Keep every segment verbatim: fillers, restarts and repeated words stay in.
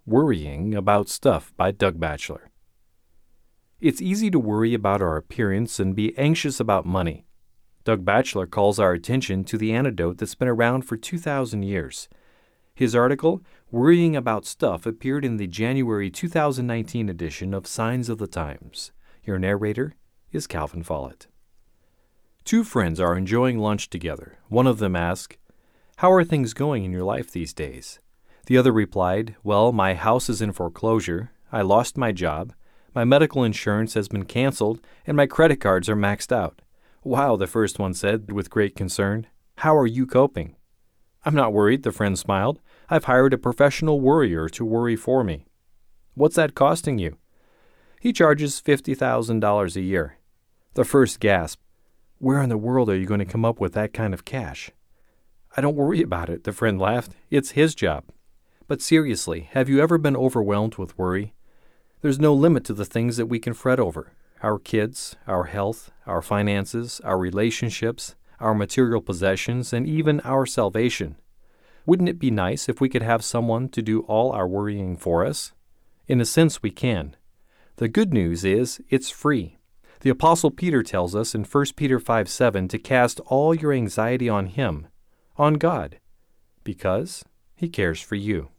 Worrying About Stuff by Doug Batchelor. It's easy to worry about our appearance and be anxious about money. Doug Batchelor calls our attention to the antidote that's been around for two thousand years. His article, Worrying About Stuff, appeared in the January two thousand nineteen edition of Signs of the Times. Your narrator is Calvin Follett. Two friends are enjoying lunch together. One of them asked, "How are things going in your life these days?" The other replied, "Well, my house is in foreclosure, I lost my job, my medical insurance has been canceled, and my credit cards are maxed out." "Wow," the first one said with great concern. "How are you coping?" "I'm not worried," the friend smiled. "I've hired a professional worrier to worry for me." "What's that costing you?" "He charges fifty thousand dollars a year." The first gasped. "Where in the world are you going to come up with that kind of cash?" "I don't worry about it," the friend laughed. "It's his job." But seriously, have you ever been overwhelmed with worry? There's no limit to the things that we can fret over. Our kids, our health, our finances, our relationships, our material possessions, and even our salvation. Wouldn't it be nice if we could have someone to do all our worrying for us? In a sense, we can. The good news is it's free. The Apostle Peter tells us in First Peter five seven to cast all your anxiety on Him, on God, because He cares for you.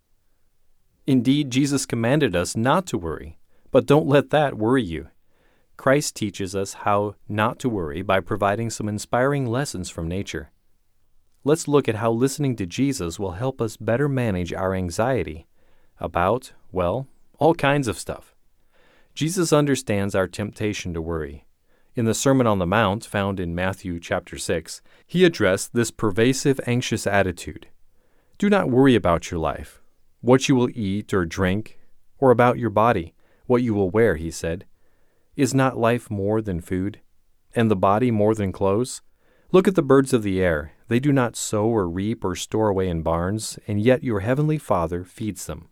Indeed, Jesus commanded us not to worry, but don't let that worry you. Christ teaches us how not to worry by providing some inspiring lessons from nature. Let's look at how listening to Jesus will help us better manage our anxiety about, well, all kinds of stuff. Jesus understands our temptation to worry. In the Sermon on the Mount, found in Matthew chapter six, he addressed this pervasive anxious attitude. Do not worry about your life, what you will eat or drink, or about your body, what you will wear, he said. Is not life more than food, and the body more than clothes? Look at the birds of the air. They do not sow or reap or store away in barns, and yet your heavenly Father feeds them.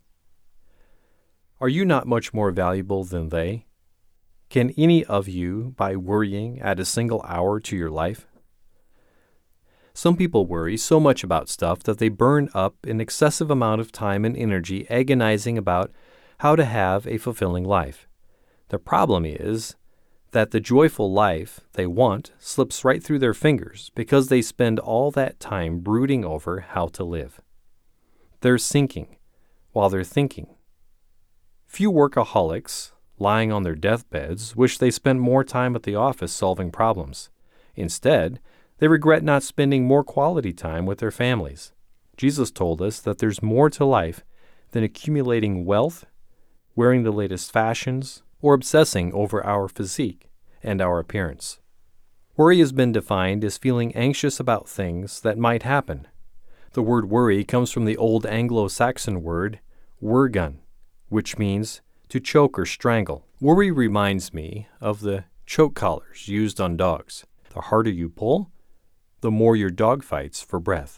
Are you not much more valuable than they? Can any of you, by worrying, add a single hour to your life? Some people worry so much about stuff that they burn up an excessive amount of time and energy agonizing about how to have a fulfilling life. The problem is that the joyful life they want slips right through their fingers because they spend all that time brooding over how to live. They're sinking while they're thinking. Few workaholics, lying on their deathbeds, wish they spent more time at the office solving problems. Instead, they regret not spending more quality time with their families. Jesus told us that there's more to life than accumulating wealth, wearing the latest fashions, or obsessing over our physique and our appearance. Worry has been defined as feeling anxious about things that might happen. The word worry comes from the old Anglo-Saxon word wurgan, which means to choke or strangle. Worry reminds me of the choke collars used on dogs. The harder you pull, the more your dog fights for breath.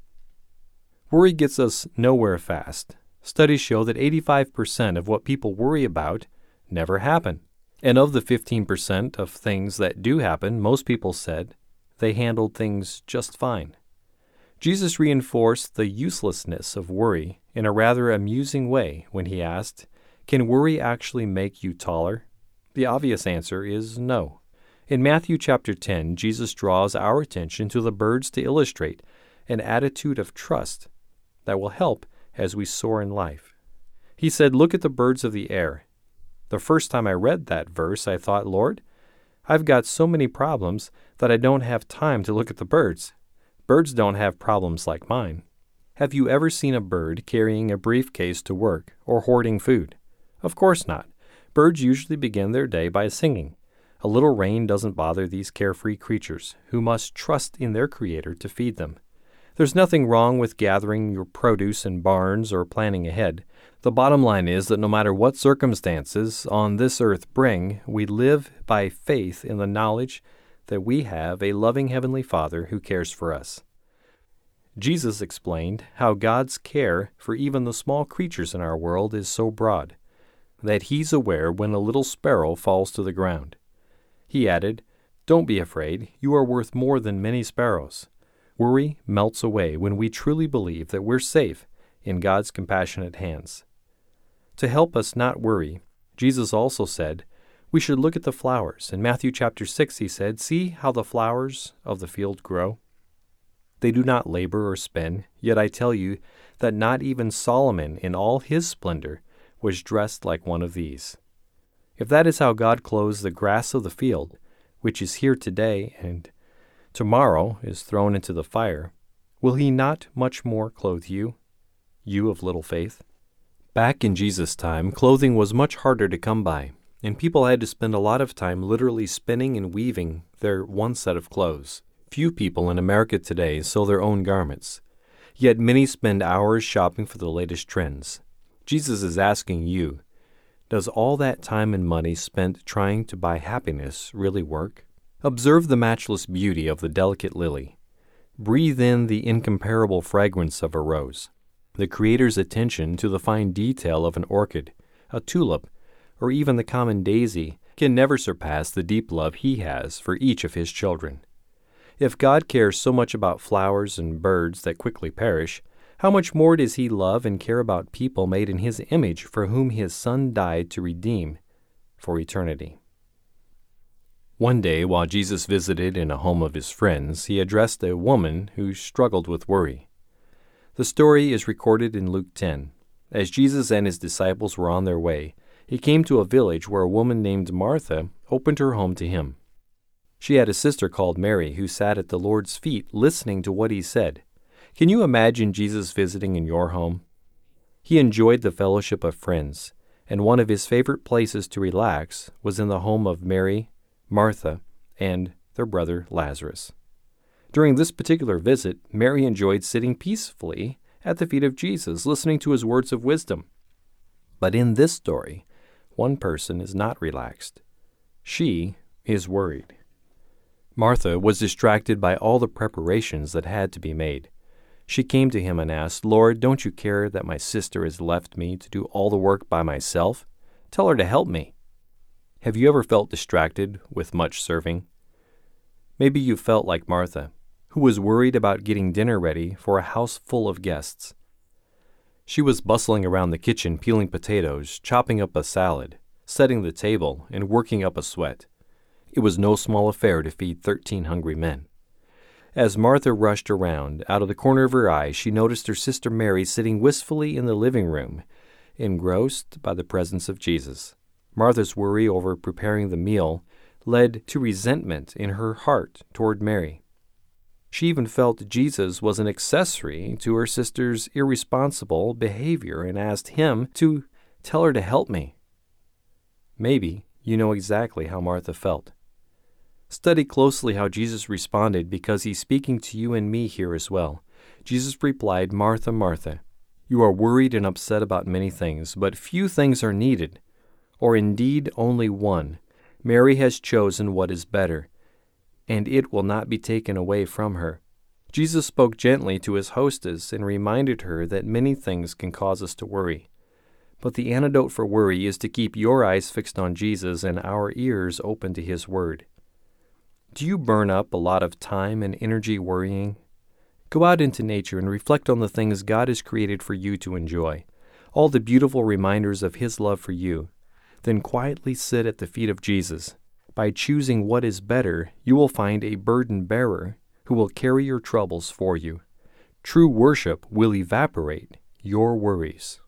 Worry gets us nowhere fast. Studies show that eighty-five percent of what people worry about never happen. And of the fifteen percent of things that do happen, most people said they handled things just fine. Jesus reinforced the uselessness of worry in a rather amusing way when he asked, "Can worry actually make you taller?" The obvious answer is no. In Matthew chapter ten, Jesus draws our attention to the birds to illustrate an attitude of trust that will help as we soar in life. He said, "Look at the birds of the air." The first time I read that verse, I thought, Lord, I've got so many problems that I don't have time to look at the birds. Birds don't have problems like mine. Have you ever seen a bird carrying a briefcase to work or hoarding food? Of course not. Birds usually begin their day by singing. A little rain doesn't bother these carefree creatures, who must trust in their Creator to feed them. There's nothing wrong with gathering your produce in barns or planning ahead. The bottom line is that no matter what circumstances on this earth bring, we live by faith in the knowledge that we have a loving Heavenly Father who cares for us. Jesus explained how God's care for even the small creatures in our world is so broad that He's aware when a little sparrow falls to the ground. He added, "Don't be afraid, you are worth more than many sparrows." Worry melts away when we truly believe that we're safe in God's compassionate hands. To help us not worry, Jesus also said, we should look at the flowers. In Matthew chapter six, he said, "See how the flowers of the field grow. They do not labor or spin, yet I tell you that not even Solomon in all his splendor was dressed like one of these." If that is how God clothes the grass of the field, which is here today and tomorrow is thrown into the fire, will he not much more clothe you, you of little faith? Back in Jesus' time, clothing was much harder to come by, and people had to spend a lot of time literally spinning and weaving their one set of clothes. Few people in America today sew their own garments, yet many spend hours shopping for the latest trends. Jesus is asking you, does all that time and money spent trying to buy happiness really work? Observe the matchless beauty of the delicate lily. Breathe in the incomparable fragrance of a rose. The Creator's attention to the fine detail of an orchid, a tulip, or even the common daisy can never surpass the deep love He has for each of His children. If God cares so much about flowers and birds that quickly perish, how much more does He love and care about people made in His image for whom His Son died to redeem for eternity? One day, while Jesus visited in a home of His friends, He addressed a woman who struggled with worry. The story is recorded in Luke ten. As Jesus and His disciples were on their way, He came to a village where a woman named Martha opened her home to Him. She had a sister called Mary who sat at the Lord's feet listening to what He said. Can you imagine Jesus visiting in your home? He enjoyed the fellowship of friends, and one of His favorite places to relax was in the home of Mary, Martha, and their brother Lazarus. During this particular visit, Mary enjoyed sitting peacefully at the feet of Jesus, listening to His words of wisdom. But in this story, one person is not relaxed. She is worried. Martha was distracted by all the preparations that had to be made. She came to Him and asked, "Lord, don't you care that my sister has left me to do all the work by myself? Tell her to help me." Have you ever felt distracted with much serving? Maybe you felt like Martha, who was worried about getting dinner ready for a house full of guests. She was bustling around the kitchen peeling potatoes, chopping up a salad, setting the table, and working up a sweat. It was no small affair to feed thirteen hungry men. As Martha rushed around, out of the corner of her eye, she noticed her sister Mary sitting wistfully in the living room, engrossed by the presence of Jesus. Martha's worry over preparing the meal led to resentment in her heart toward Mary. She even felt Jesus was an accessory to her sister's irresponsible behavior and asked Him to tell her to help me. Maybe you know exactly how Martha felt. Study closely how Jesus responded because He's speaking to you and me here as well. Jesus replied, "Martha, Martha, you are worried and upset about many things, but few things are needed, or indeed only one. Mary has chosen what is better, and it will not be taken away from her." Jesus spoke gently to His hostess and reminded her that many things can cause us to worry. But the antidote for worry is to keep your eyes fixed on Jesus and our ears open to His Word. Do you burn up a lot of time and energy worrying? Go out into nature and reflect on the things God has created for you to enjoy, all the beautiful reminders of His love for you. Then quietly sit at the feet of Jesus. By choosing what is better, you will find a burden bearer who will carry your troubles for you. True worship will evaporate your worries.